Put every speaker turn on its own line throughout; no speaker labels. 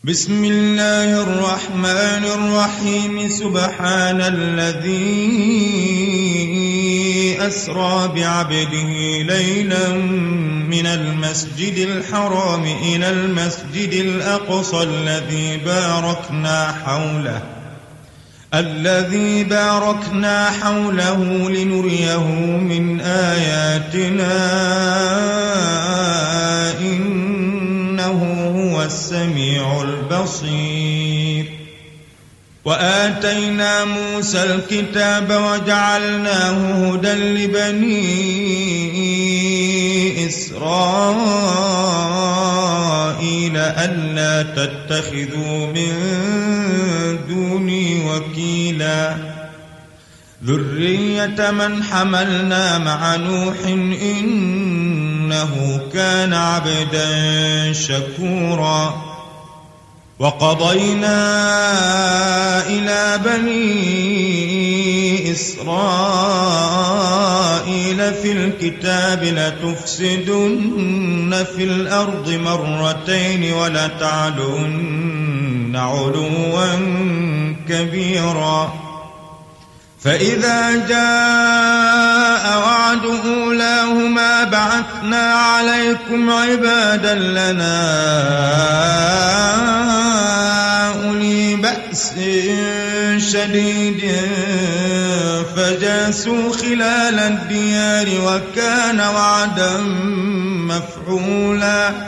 بسم الله الرحمن الرحيم. سبحان الذي أسرى بعبده ليلا من المسجد الحرام إلى المسجد الأقصى الذي باركنا حوله لنريه من آياتنا إنه هو السميع البصير. وآتينا موسى الكتاب وجعلناه هدى لبني إسرائيل ألا تتخذوا من دوني وكيلا ذرية من حملنا مع نوح إنه كان عبدا شكورا. وقضينا إلى بني إسرائيل في الكتاب لتفسدن في الأرض مرتين ولتعلن علوا كبيرا. فإذا جاء وعد أولاهما بعثنا عليكم عبادا لنا أولي بأس شديد فجاسوا خلال الديار وكان وعدا مفعولا.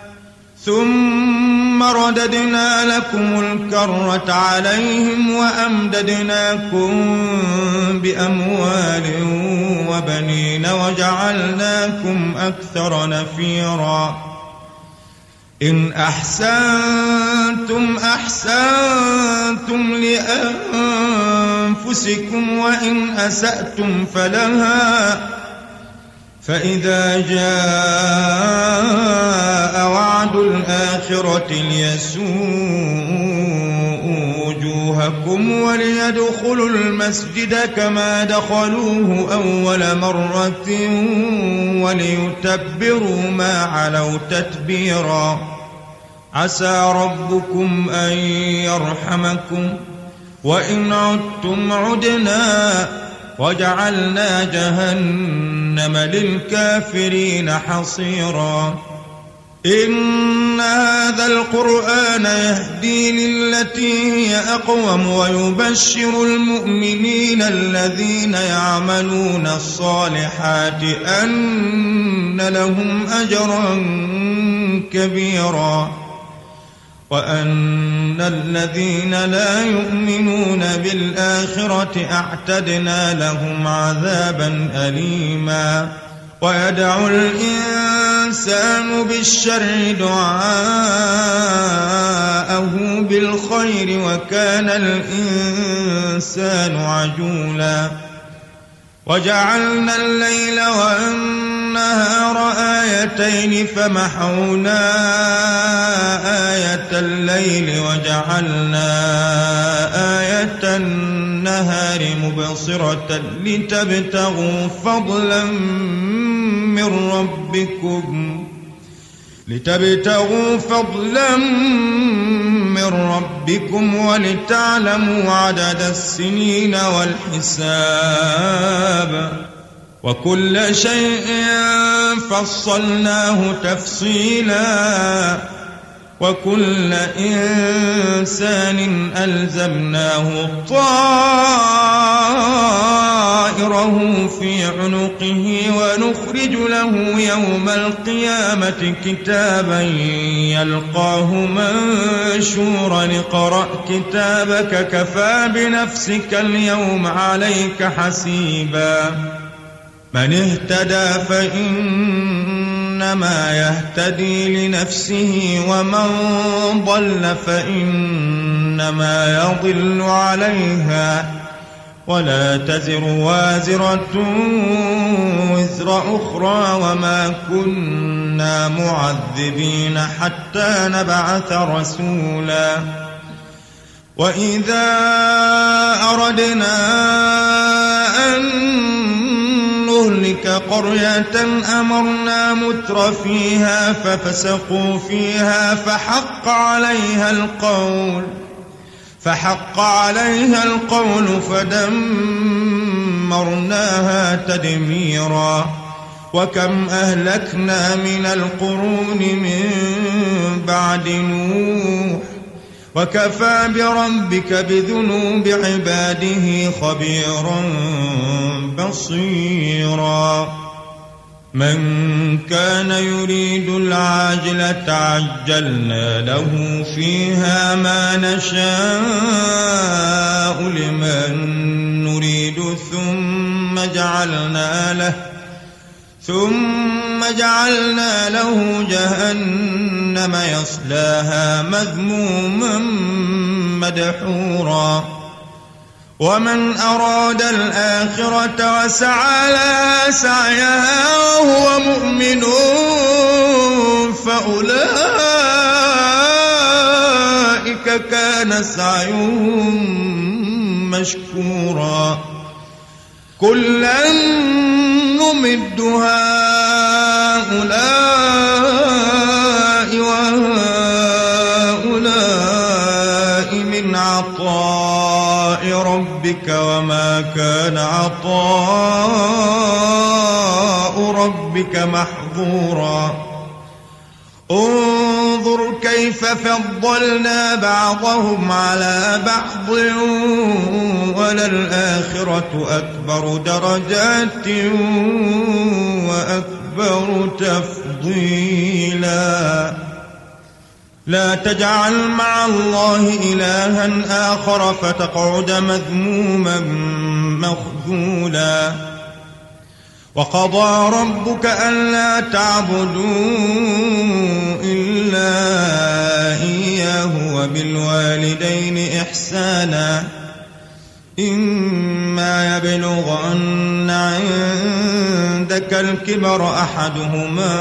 ثم رددنا لكم الكرة عليهم وأمددناكم بأموال وبنين وجعلناكم أكثر نفيرا. إن أحسنتم أحسنتم لأنفسكم وإن أسأتم فلها. فإذا جاء وعد الآخرة ليسوءوا وجوهكم وليدخلوا المسجد كما دخلوه أول مرة وليتبروا ما علوا تتبيرا. عسى ربكم أن يرحمكم وإن عدتم عدنا وجعلنا جهنم للكافرين حصيرا. إن هذا القرآن يهدي للتي هي أقوم ويبشر المؤمنين الذين يعملون الصالحات أن لهم أجرا كبيرا وأن الذين لا يؤمنون بالآخرة أعتدنا لهم عذابا أليما. ويدعو الإنسان بالشر دعاءه بالخير وكان الإنسان عجولا. وجعلنا الليل والنهار آيتين فمحونا آية الليل وجعلنا آية النهار مبصرة لتبتغوا فضلا من ربكم ولتعلموا عدد السنين والحساب وكل شيء فصلناه تفصيلا. وكل إنسان ألزمناه طائره في عنقه ونخرج له يوم القيامة كتابا يلقاه منشورا. اقرأ كتابك كفى بنفسك اليوم عليك حسيبا. من اهتدى فإنما يهتدي لنفسه ومن ضل فإنما يضل عليها ولا تزر وازرة وزر أخرى وما كنا معذبين حتى نبعث رسولا. وإذا أردنا أن نهلك تلك قرية أمرنا متر فيها ففسقوا فيها فحق عليها القول فدمرناها تدميرا. وكم أهلكنا من القرون من بعد نوح وكفى بربك بذنوب عباده خبيرا بصيرا. من كان يريد العاجلة عجلنا له فيها ما نشاء لمن نريد ثم جعلنا له جهنم يصلاها مذموما مدحورا. ومن أراد الآخرة وسعى لها سعيها وهو مؤمن فأولئك كان سعيهم مشكورا. كلا نمد هؤلاء وهؤلاء من عطاء ربك وما كان عطاء ربك محظورا. انظر كيف فضلنا بعضهم على بعض وللآخرة أكبر درجات وأكبر تفضيلا. لا تجعل مع الله إلها آخر فتقعد مذموما مخذولا. وقضى ربك ألا تعبدوا إلا إياه وبالوالدين إحسانا إما يبلغن عندك الكبر أحدهما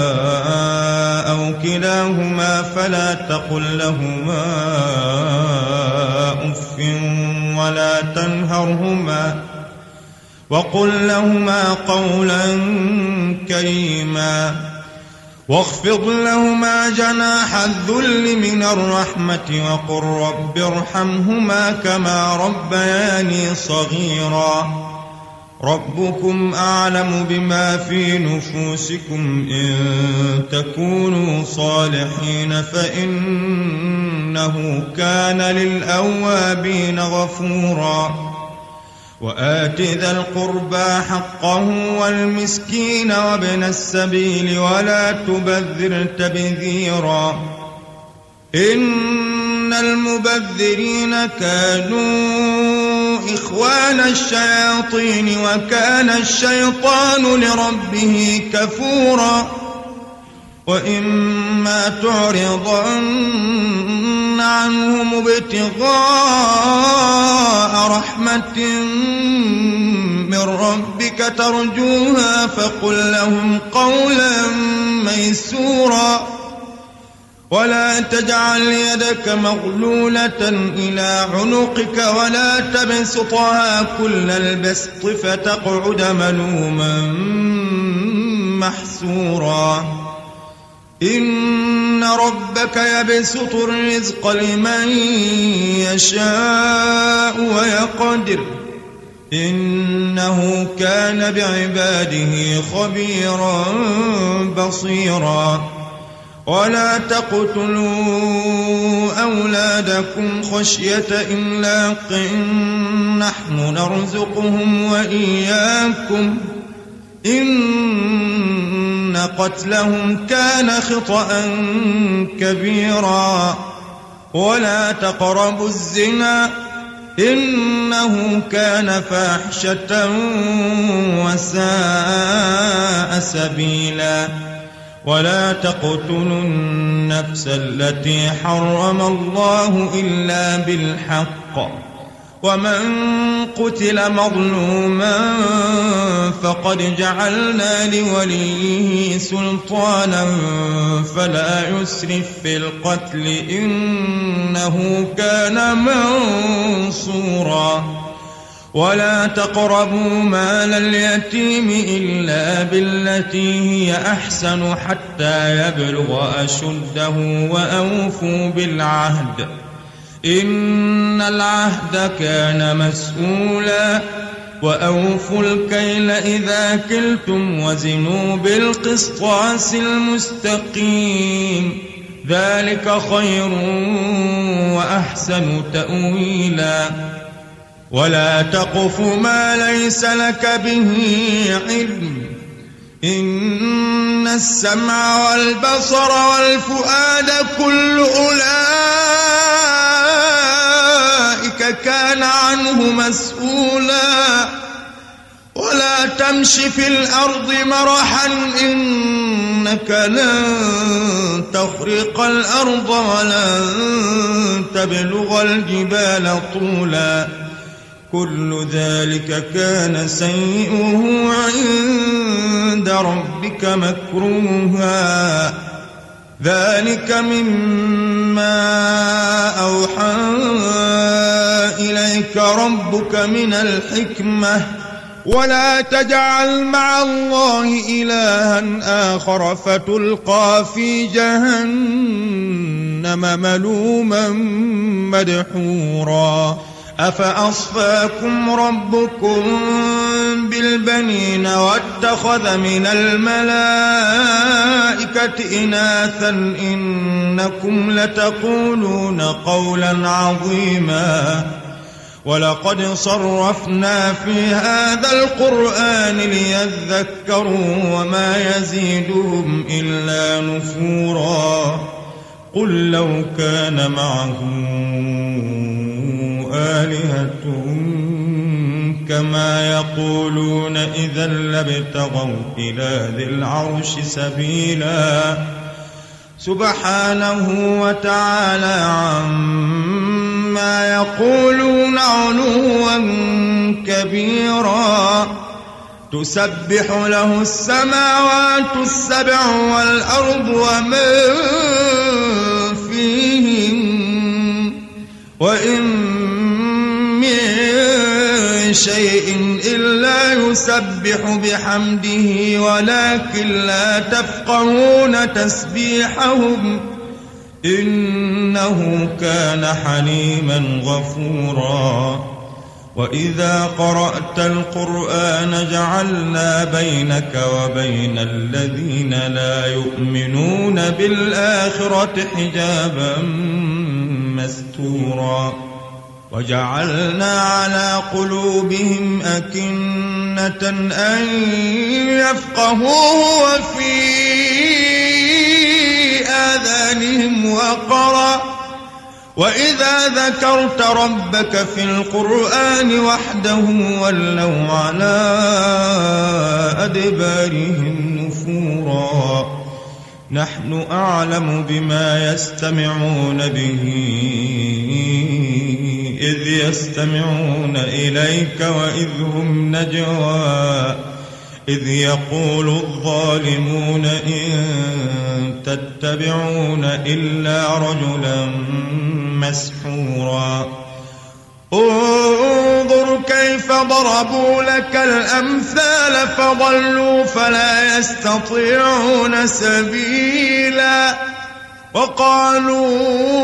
أو كلاهما فلا تقل لهما أف ولا تنهرهما وقل لهما قولا كريما. واخفض لهما جناح الذل من الرحمة وقل رب ارحمهما كما ربياني صغيرا. ربكم أعلم بما في نفوسكم إن تكونوا صالحين فإنه كان للأوابين غفورا. وآت ذا القربى حقه والمسكين وابن السبيل ولا تبذر تبذيرا. إن المبذرين كانوا إخوان الشياطين وكان الشيطان لربه كفورا. وإما تعرضن عنهم ابتغاء رحمة من ربك ترجوها فقل لهم قولا ميسورا. ولا تجعل يدك مغلولة إلى عنقك ولا تبسطها كل البسط فتقعد ملوما محسورا. إن ربك يبسط الرزق لمن يشاء ويقدر إنه كان بعباده خبيرا بصيرا. ولا تقتلوا أولادكم خشية إملاق نحن نرزقهم وإياكم إن قتلهم كان خطأ كبيرا. ولا تقربوا الزنا إنه كان فاحشة وساء سبيلا. ولا تقتلوا النفس التي حرم الله إلا بالحق ومن قتل مظلوما فقد جعلنا لوليه سلطانا فلا يسرف في القتل إنه كان منصورا. ولا تقربوا مال اليتيم إلا بالتي هي أحسن حتى يبلغ أشده وأوفوا بالعهد إن العهد كان مسؤولا وأوفوا الكيل إذا كلتم وزنوا بالقسطاس المستقيم ذلك خير وأحسن تأويلا ولا تقف ما ليس لك به علم إن السمع والبصر والفؤاد كل أولئك كان عنه مسؤولا ولا تمش في الأرض مرحا إنك لن تخرق الأرض ولن تبلغ الجبال طولا كل ذلك كان سيئه عند ربك مكروها ذلك مما أوحى إليك ربك من الحكمة ولا تجعل مع الله إلها آخر فتلقى في جهنم ملوما مدحورا أفأصفاكم ربكم بالبنين واتخذ من الملائكة إناثا إنكم لتقولون قولا عظيما ولقد صرفنا في هذا القرآن ليذكروا وما يزيدهم إلا نفورا قل لو كان معه آلهة كما يقولون إذا لابتغوا إلى ذي العرش سبيلا سبحانه وتعالى عما يقولون علوا كبيرا تسبح له السماوات السبع والأرض ومن فيهن وإن شيء إلا يسبح بحمده ولكن لا تفقهون تسبيحهم إنه كان حليما غفورا وإذا قرأت القرآن جعلنا بينك وبين الذين لا يؤمنون بالآخرة حجابا مستورا وجعلنا على قلوبهم أكنة أن يفقهوه وفي آذانهم وقرا وإذا ذكرت ربك في القرآن وحده ولوا على أدبارهم نفورا نحن أعلم بما يستمعون به إذ يستمعون إليك وإذ هم نجوى إذ يقول الظالمون إن تتبعون إلا رجلا مسحورا انظر كيف ضربوا لك الأمثال فضلوا فلا يستطيعون سبيلا وقالوا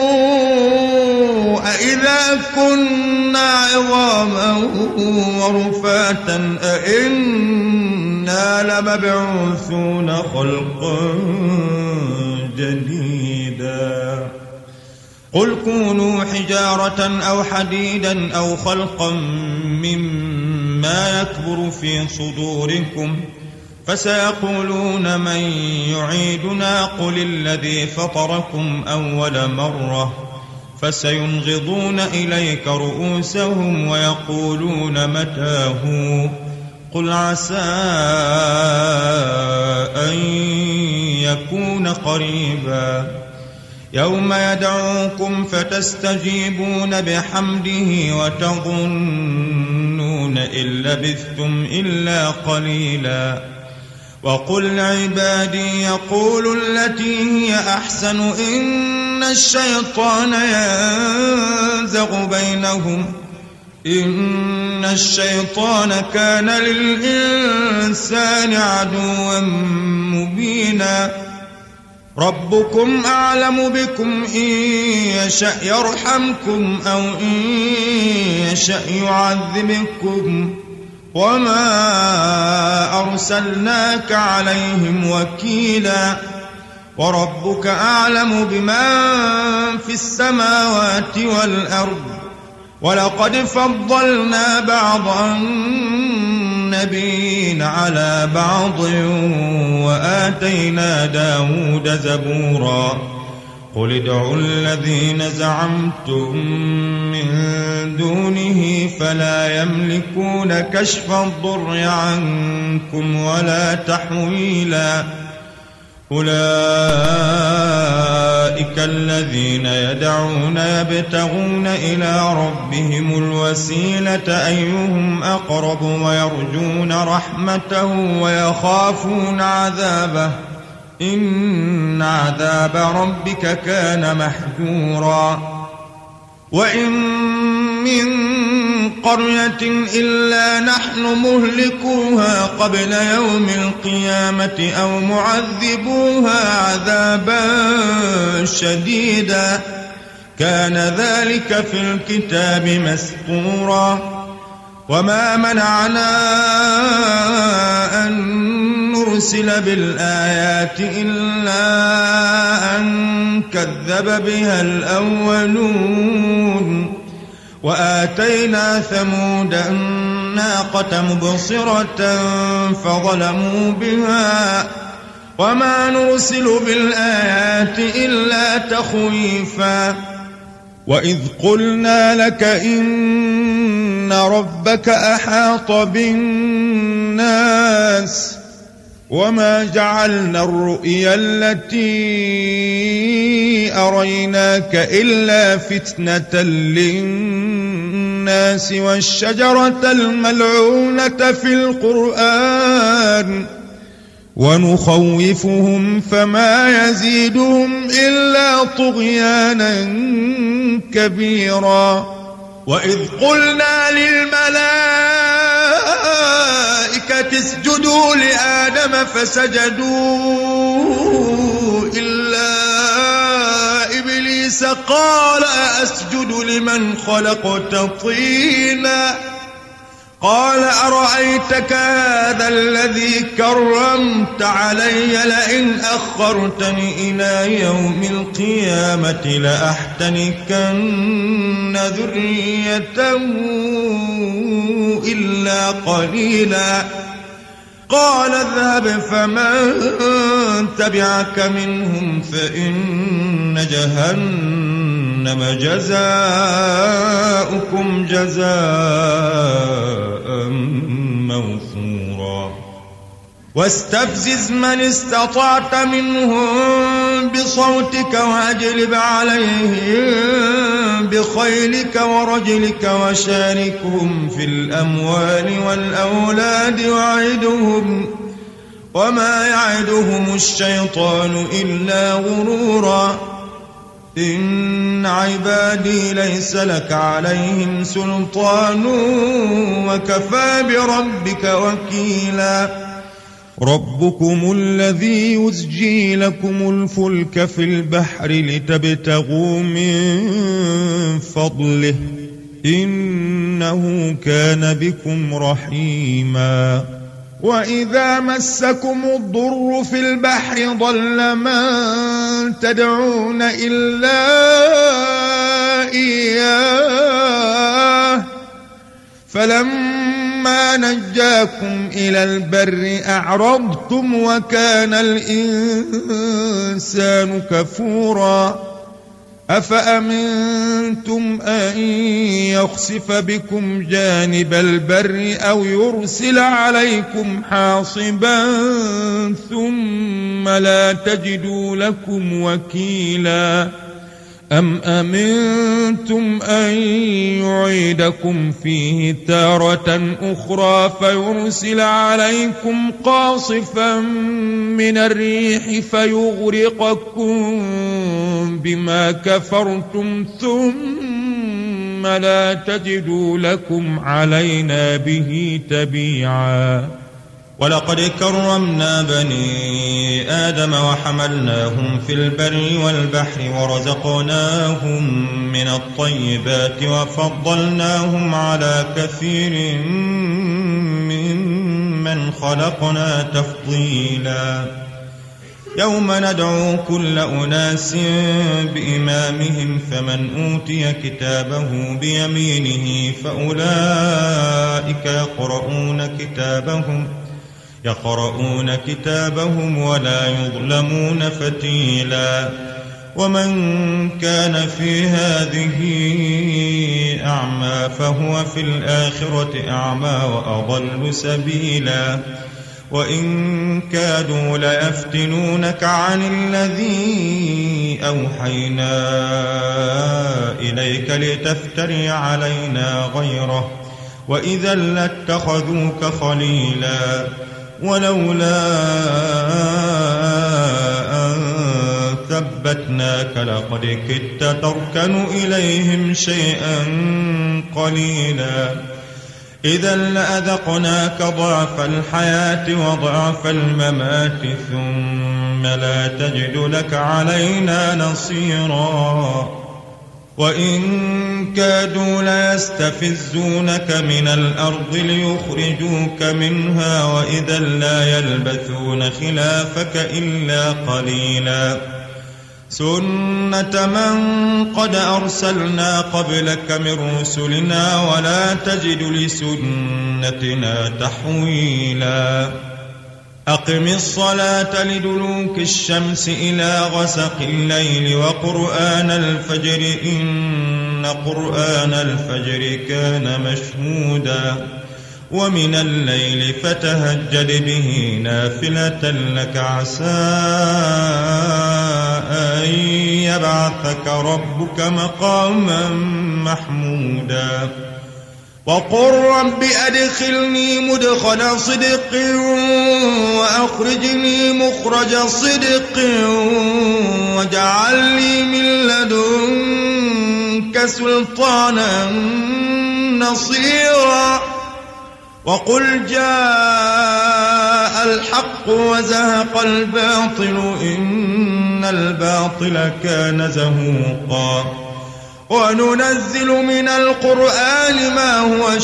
أإذا كنا عظاما ورفاتا أإنا لمبعوثون خلقا جديدا قل كونوا حجارة أو حديدا أو خلقا مما يكبر في صدوركم فسيقولون من يعيدنا قل الذي فطركم أول مرة فسينغضون إليك رؤوسهم ويقولون متى هو قل عسى أن يكون قريبا يوم يدعوكم فتستجيبون بحمده وتظنون إن لبثتم إلا قليلا وقل لعبادي يقولوا التي هي أحسن إن الشيطان ينزغ بينهم إن الشيطان كان للإنسان عدوا مبينا ربكم أعلم بكم إن يشأ يرحمكم أو إن يشأ يعذبكم وما أرسلناك عليهم وكيلا وربك أعلم بمن في السماوات والأرض ولقد فضلنا بعض النبيين على بعض وآتينا داود زبورا قل ادعوا الذين زعمتم من دونه فلا يملكون كشف الضر عنكم ولا تحويلا أولئك الذين يدعون يبتغون إلى ربهم الوسيلة أيهم أقرب ويرجون رحمته ويخافون عذابه إن عذاب ربك كان محجورا وإن من قرية إلا نحن مهلكوها قبل يوم القيامة أو معذبوها عذابا شديدا كان ذلك في الكتاب مسطورا وما منعنا أن نرسل بالآيات إلا أن كذب بها الأولون وآتينا ثمود الناقة مبصرة فظلموا بها وما نرسل بالآيات إلا تخويفا وإذ قلنا لك إن ربك أحاط بالناس وما جعلنا الرؤيا التي أريناك إلا فتنة للناس والشجرة الملعونة في القرآن ونخوفهم فما يزيدهم إلا طغيانا كبيرا وإذ قلنا للملائكة اسجدوا لآدم فسجدوا إلا إبليس قال أسجد لمن خلقت طينا قال أرأيتك هذا الذي كرمت علي لئن أخرتني إلى يوم القيامة لأحتنكن ذريته إلا قليلا قال اذهب فمن تبعك منهم فإن جهنم جزاؤكم جزاء موفورا واستفزز من استطعت منهم بصوتك واجلب عليهم بخيلك ورجلك وشاركهم في الأموال والأولاد وعدهم وما يعدهم الشيطان إلا غرورا إن عبادي ليس لك عليهم سلطان وكفى بربك وكيلا ربكم الذي يزجي لكم الفلك في البحر لتبتغوا من فضله إنه كان بكم رحيما وإذا مسكم الضر في البحر ضل من تدعون إلا إياه فلما نجاكم إلى البر أعرضتم وكان الإنسان كفورا أفأمنتم أن يخسف بكم جانب البر أو يرسل عليكم حاصبا ثم لا تجدوا لكم وكيلا أم أمنتم أن يعيدكم فيه تارة أخرى فيرسل عليكم قاصفا من الريح فيغرقكم بما كفرتم ثم ثم لا تجدوا لكم علينا به تبيعا.
ولقد كرمنا بني آدم وحملناهم في البر والبحر ورزقناهم من الطيبات وفضلناهم على كثير ممن خلقنا تفضيلا. يوم ندعو كل أناس بإمامهم فمن أوتي كتابه بيمينه فأولئك يقرؤون كتابهم ولا يظلمون فتيلا. ومن كان في هذه أعمى فهو في الآخرة أعمى وأضل سبيلا. وإن كادوا ليفتنونك عن الذي أوحينا إليك لتفتري علينا غيره وإذا لاتخذوك خليلا. ولولا أن ثبتناك لقد كدت تركن إليهم شيئا قليلا. إذا لأذقناك ضعف الحياة وضعف الممات ثم لا تجد لك علينا نصيرا. وإن كادوا ليستفزونك من الأرض ليخرجوك منها وإذا لا يلبثون خلافك إلا قليلا. سنة من قد أرسلنا قبلك من رسلنا ولا تجد لسنتنا تحويلا. أقم الصلاة لدلوك الشمس إلى غسق الليل وقرآن الفجر إن قرآن الفجر كان مشهودا. ومن الليل فتهجد به نافلة لك عسى أن يبعثك ربك مقاما محمودا. وقل رب أدخلني مدخل صدق وأخرجني مخرج صدق واجعل لي من لدنك سلطانا نصيرا. وقل جاء الحق وزهق الباطل إن الباطل كان زهوقا. وننزل من القرآن ما هو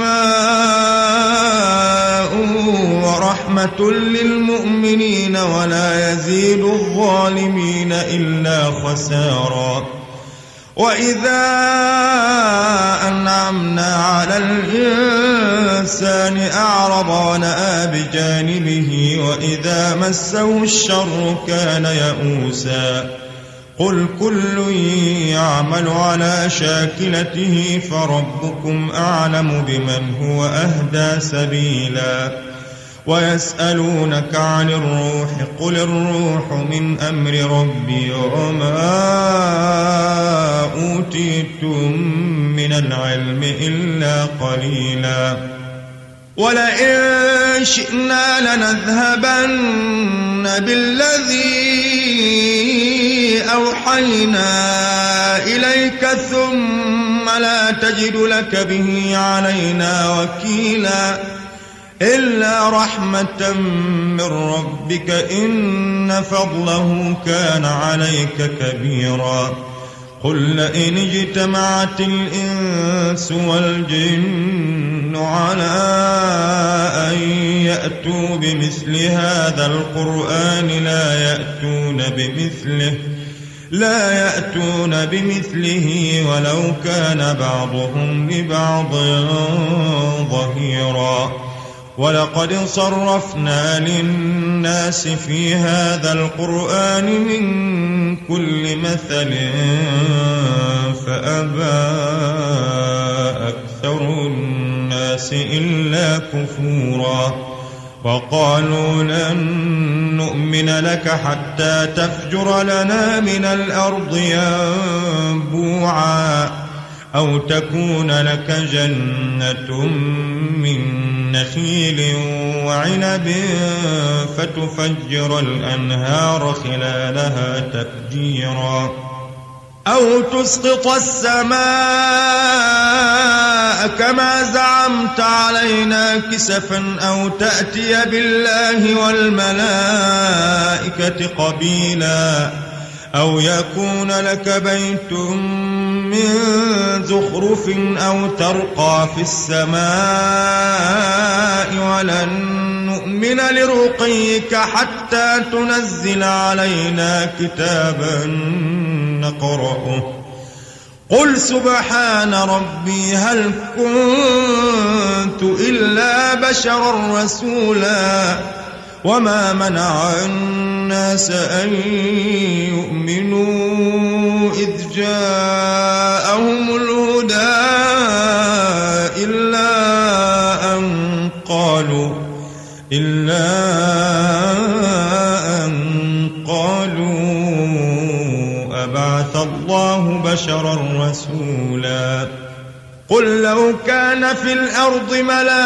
شفاء ورحمة للمؤمنين ولا يزيد الظالمين إلا خسارا. وإذا أنعمنا على الإنسان أعرض ونأى بجانبه وإذا مسه الشر كان يئوسا. قل كل يعمل على شاكلته فربكم أعلم بمن هو أهدى سبيلا. ويسألونك عن الروح قل الروح من أمر ربي وما أوتيتم من العلم إلا قليلا. ولئن شئنا لنذهبن بالذي أوحينا إليك ثم لا تجد لك به علينا وكيلا. إلا رحمة من ربك إن فضله كان عليك كبيرا. قل لئن اجتمعت الإنس والجن على أن يأتوا بمثل هذا القرآن لا يأتون بمثله ولو كان بعضهم لبعض ظهيرا. ولقد صرفنا للناس في هذا القرآن من كل مثل فأبى أكثر الناس إلا كفورا. وقالوا لن نؤمن لك حتى تفجر لنا من الأرض ينبوعا أو تكون لك جنة من نخيل وعنب فتفجر الأنهار خلالها تفجيرا. أو تسقط السماء كما زعمت علينا كسفا أو تأتي بالله والملائكة قبيلا أو يكون لك بيت من زخرف أو ترقى في السماء ولن نؤمن لرقيك حتى تنزل علينا كتابا نقرأه قل سبحان ربي هل كنت إلا بشرا رسولا وما منع الناس أن يؤمنوا إذ جاءهم الهدى إلا أن قالوا أبعث الله بشرا رسولا قل لو كان في الأرض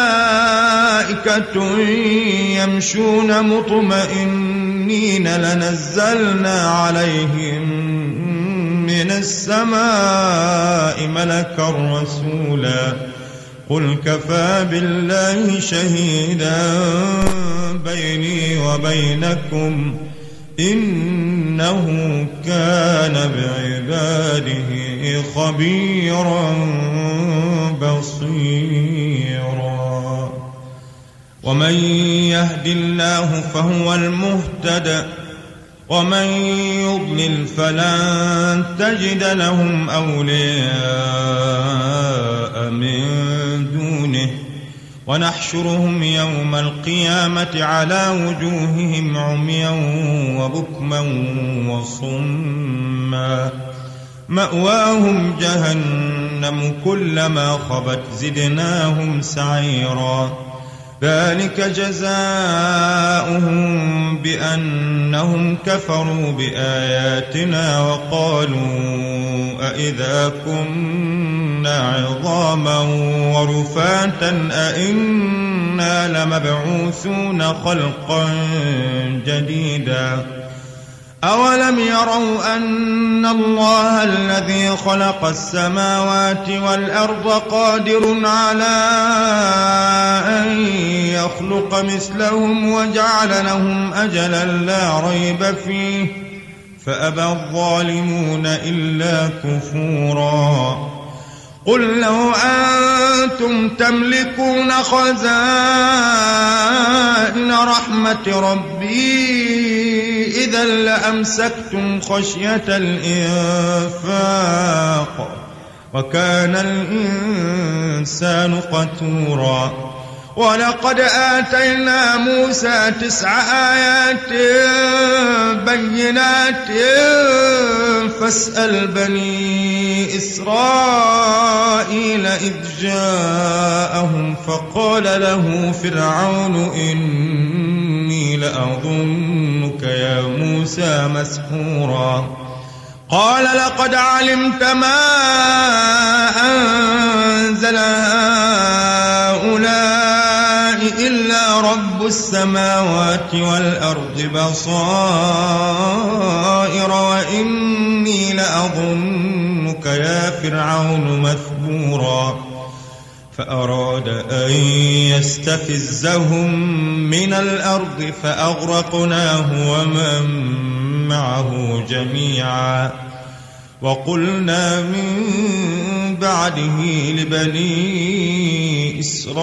ملائكة يمشون مطمئنين لنزلنا عليهم من السماء ملكا رسولا قل كفى بالله شهيدا بيني وبينكم إنه كان بعباده خبيرا بصيرا ومن يهد الله فهو المهتد ومن يضلل فلن تجد لهم أولياء من دونه ونحشرهم يوم القيامة على وجوههم عميا وبكما وصما مأواهم جهنم كلما خبت زدناهم سعيرا ذلك جزاؤهم بأنهم كفروا بآياتنا وقالوا أئذا كنا عظاما ورفاتا أئنا لمبعوثون خلقا جديدا أولم يروا أن الله الذي خلق السماوات والأرض قادر على أن يخلق مثلهم وجعل لهم أجلا لا ريب فيه فأبى الظالمون إلا كفورا قل لو أنتم تملكون خزائن رحمة ربي إذا لأمسكتم خشية الإنفاق وكان الإنسان قتورا ولقد آتينا موسى 9 آيات بينات فاسأل بني إسرائيل إذ جاءهم فقال له فرعون إني لأظنك يا موسى مسحورا قال لقد علمت ما أنزل هؤلاء إلا رب السماوات والأرض بصائر وإني لأظنك يا فرعون مثبورا فأراد أن يستفزهم من الأرض فأغرقناه ومن معه جميعا وقلنا من بعده لبني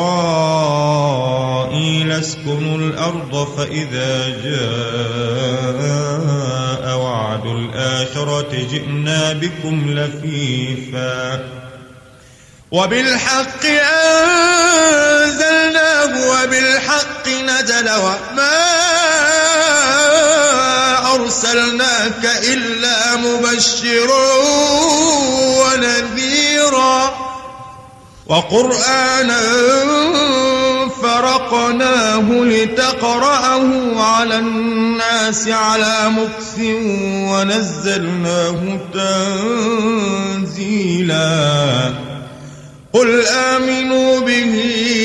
إسرائيل اسكنوا الأرض فإذا جاء وعد الآخرة جئنا بكم لفيفا وبالحق أنزلناه وبالحق نزل وما أرسلناك إلا مبشرا ونذيرا وقرآنا فرقناه لتقرأه على الناس على مكث ونزلناه تنزيلا قل آمنوا به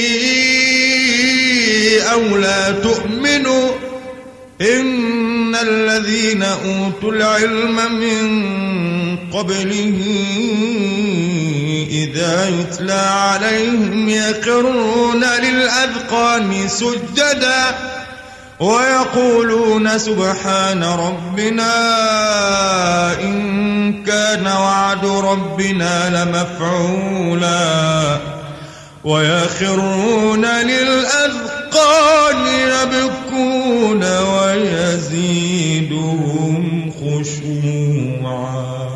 أو لا تؤمنوا إن الذين أوتوا العلم من قبله إذا يتلى عليهم يخرون للأذقان سجدا ويقولون سبحان ربنا إن كان وعد ربنا لمفعولا ويخرون للأذقان يبكون ويزيدهم خشوعا.